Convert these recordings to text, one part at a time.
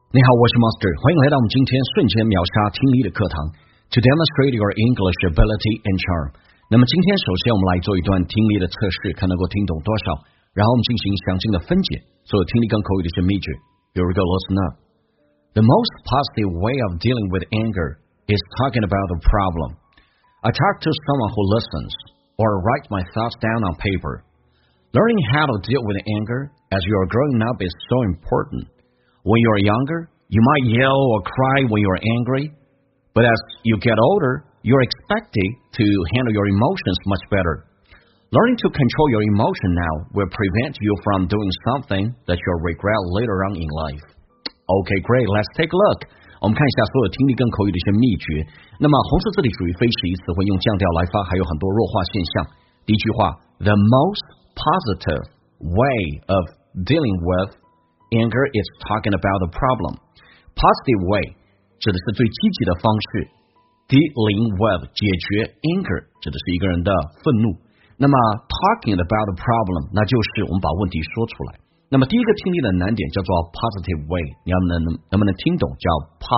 你好，我是 Master， 欢迎来到我们今天瞬间秒杀听力的课堂 To demonstrate your English ability and charm。 那么今天首先我们来做一段听力的测试，看能够听懂多少，然后我们进行详尽的分解所有听力跟口语的一些秘诀。 Here we go, listen up. The most positive way of dealing with anger is talking about the problem. I talk to someone who listens or write my thoughts down on paper. Learning how to deal with anger as you are growing up is so important.When you are younger, you might yell or cry when you are angry, but as you get older, you are expected to handle your emotions much better. Learning to control your emotion now will prevent you from doing something that you'll regret later on in life. Okay, great. Let's take a look. 我们看一下所有听力跟口语的一些秘诀。那么红色字体属于非实义词汇，用降调来发，还有很多弱化现象。第一句话 ，The most positive way of dealing with anger is talking about the problem. Positive way 指的是最积极的方式。Dealing with 解决 anger 指的是一个人的愤怒。那么 talking about the problem 那就是我们把问题说出来。那么第一个听力的难点叫做 positive way， 你能不能听懂？叫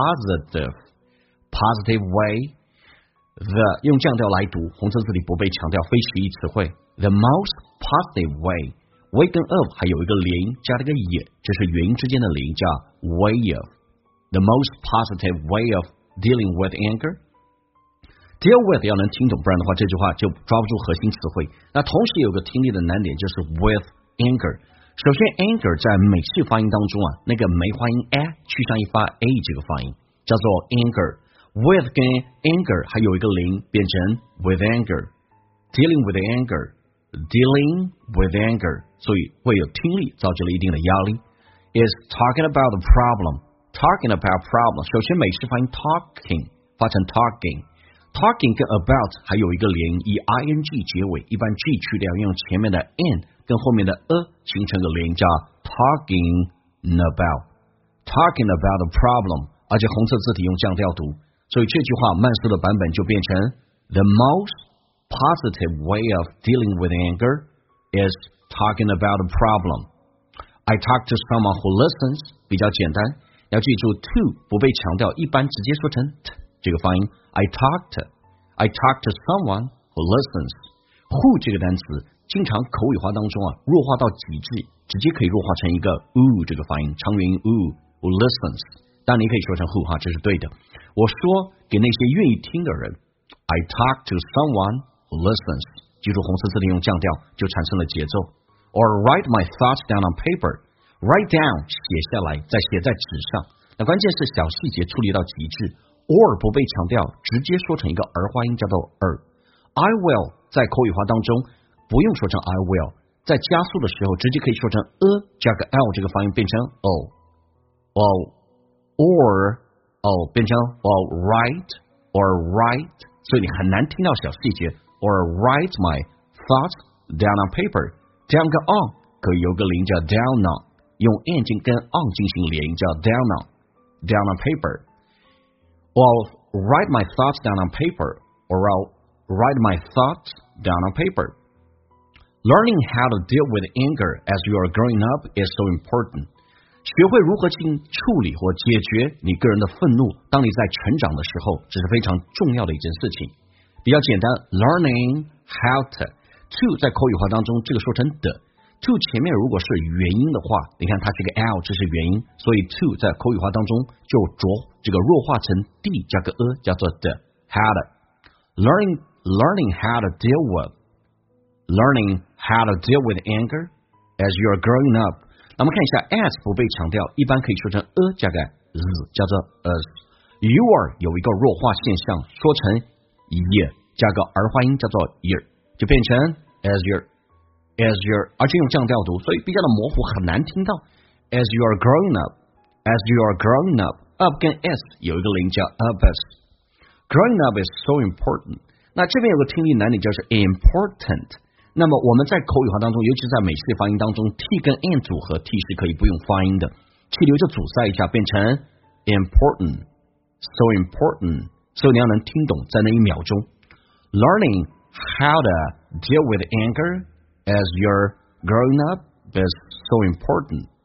positive way。The 用降调来读，红色字体不被强调，非实义词汇。The most positive way。way 跟 of 还有一个连音，加了一个也，这是元音之间的连音，叫 way of。 The most positive way of dealing with anger. Deal with 要能听懂，不然的话这句话就抓不住核心词汇。那同时有个听力的难点就是 with anger。首先 anger 在美式发音当中那个梅花音 a 去上一发 a 这个发音叫做 anger。 with 跟 anger 还有一个连音，变成 with anger。 Dealing with anger，Dealing with anger， 所以会有听力造就了一定的压力。Is talking about the problem. Talking about problem， 首先美式发音 talking 发成 talking。Talking 跟 about 还有一个连音，以 ing 结尾，一般 g 去掉，用前面的 n 跟后面的形成个连音，叫 talking about。Talking about the problem， 而且红色字体用降调读，所以这句话慢速的版本就变成 The most positive way of dealing with anger is talking about a problem. I talk to someone who listens 比较简单，要记住 to 不被强调，一般直接说成 t 这个发音。I talk to someone who listens. Who 这个单词经常口语化当中弱化到极致，直接可以弱化成一个 这个发音，长元音 who listens。当然你可以说成 who 这是对的。我说给那些愿意听的人 I talk to someone who listens， 记住红色字体用降调就产生了节奏。Or write my thoughts down on paper。 Write down 写下来，再写在纸上。那关键是小细节处理到极致。Or 不被强调，直接说成一个儿化音，叫做 I will 在口语化当中不用说成 I will， 在加速的时候直接可以说成加个 l 这个发音变成 or 变成 write， 所以你很难听到小细节。Or write my thoughts down on paper。 down 跟 on 可以有个连叫 down on， 用 n 跟 on 进行连音，叫 down on paper。Or write my thoughts down on paper. Or I'll write my thoughts down on paper. Learning how to deal with anger as you are growing up is so important. 学会如何去处理或解决你个人的愤怒，当你在成长的时候，这是非常重要的一件事情。比较简单 ，learning how to 在口语化当中，这个说成的 to 前面如果是元音的话，你看它是个 l， 这是元音，所以 to 在口语化当中就这个弱化成 d 加个叫做的 how to learning how to deal with anger as you are growing up。 那我们看一下 as 不被强调，一般可以说成加个 z 叫做 as。you are 有一个弱化现象，说成也加个儿化音叫做 year， 就变成 as your， 而且用降调读，所以比较的模糊，很难听到。As you are growing up，up 跟 s 有一个连叫 up。Growing up is so important。 那这边有个听力难点就是 important。 那么我们在口语化当中，尤其是在美式发音当中 t 跟 n 组合 t 是可以不用发音的，气流就阻塞一下变成 important， so important， 所以你要能听懂在那一秒钟。Learning how to deal with anger as you're growing up is so important.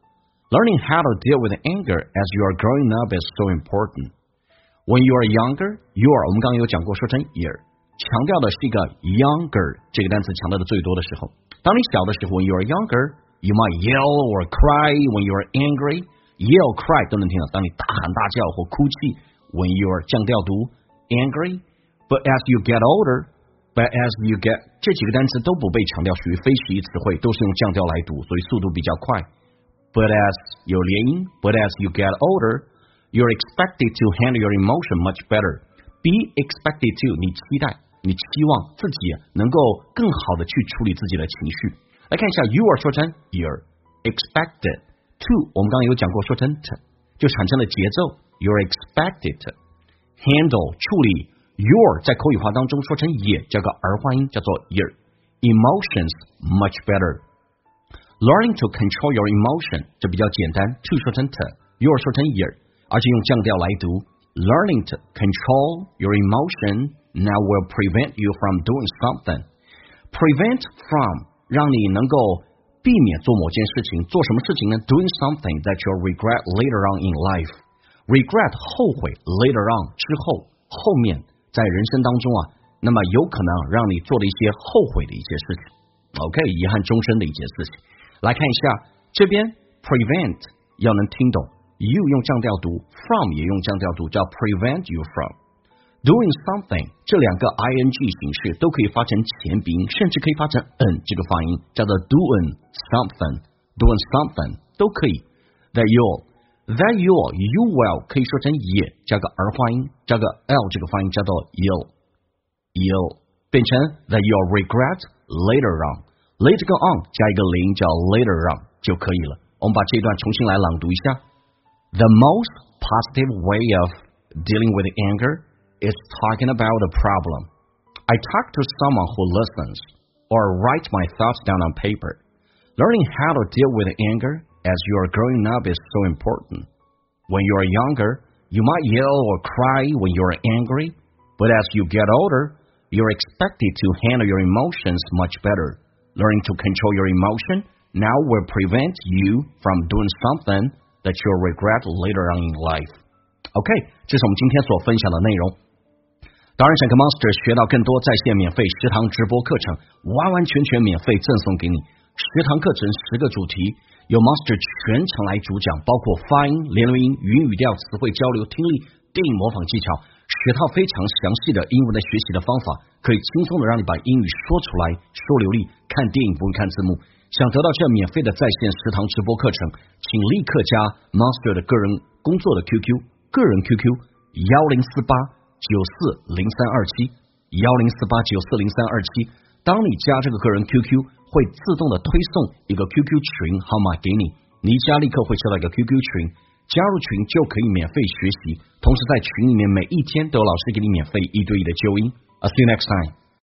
Learning how to deal with anger as you are growing up is so important. When you are younger,我们刚刚有讲过，说成 year， 强调的是一个 younger 这个单词强调的最多的时候。当你小的时候 ，when you are younger, you might yell or cry when you are angry. Yell, cry 都能听到，当你大喊大叫或哭泣 ，when you are 降调读 angry. But as you get older, 这几个单词都不被强调，属于非实义词汇，都是用降调来读，所以速度比较快。But as 有连音 ，But as you get older, you're expected to handle your emotion much better. Be expected to 你期待，你期望自己能够更好的去处理自己的情绪。来看一下 you are 说成 you're expected to 我们刚刚有讲过说成 to 就产生了节奏 you're expected to handle 处理 your 在口语化当中说成也加个儿化音叫做 your emotions much better learning to control your emotion 这比较简单 to 说成 to your 说成 your 而且用降调来读 learning to control your emotion now will prevent you from doing something prevent from让你能够避免做某件事情，做什么事情呢 ？Doing something that you'll regret later on in life. Regret 后悔 later on 之后，后面在人生当中那么有可能让你做的一些后悔的一些事情。OK， 遗憾终身的一件事情。来看一下这边 prevent 要能听懂 ，you 用降调读 ，from 也用降调读，叫 prevent you from。Doing something 这两个 ing 形式都可以发成前鼻音，甚至可以发成 n 这个发音，叫做 doing something 都可以。That you will 可以说成也加个儿化音，加个 l 这个发音叫做 you'll 变成 that you'll regret later on later 跟 on 加一个零叫 later on 就可以了。我们把这一段重新来朗读一下。The most positive way of dealing with anger.Is talking about a problem. I talk to someone who listens or write my thoughts down on paper. Learning how to deal with anger as you are growing up is so important. When you are younger, you might yell or cry when you are angry, but as you get older, you're expected to handle your emotions much better. Learning to control your emotion now will prevent you from doing something that you'll regret later on in life. OK, 这是我们今天所分享的内容。当然想跟 Monster 学到更多在线免费10堂直播课程，完完全全免费赠送给你10堂课程10个主题，由 Monster 全程来主讲，包括发音、连读音、语音语调、词汇交流、听力、电影模仿技巧，10套非常详细的英文的学习的方法，可以轻松的让你把英语说出来，说流利，看电影不用看字幕。想得到这免费的在线10堂直播课程，请立刻加 Monster 的个人工作的 QQ， 个人 QQ 1048-940327，1048-940327。当你加这个个人 QQ， 会自动的推送一个 QQ 群号码给你，你一加立刻会收到一个 QQ 群，加入群就可以免费学习，同时在群里面每一天都有老师给你免费1对1的纠音。I'll see you next time.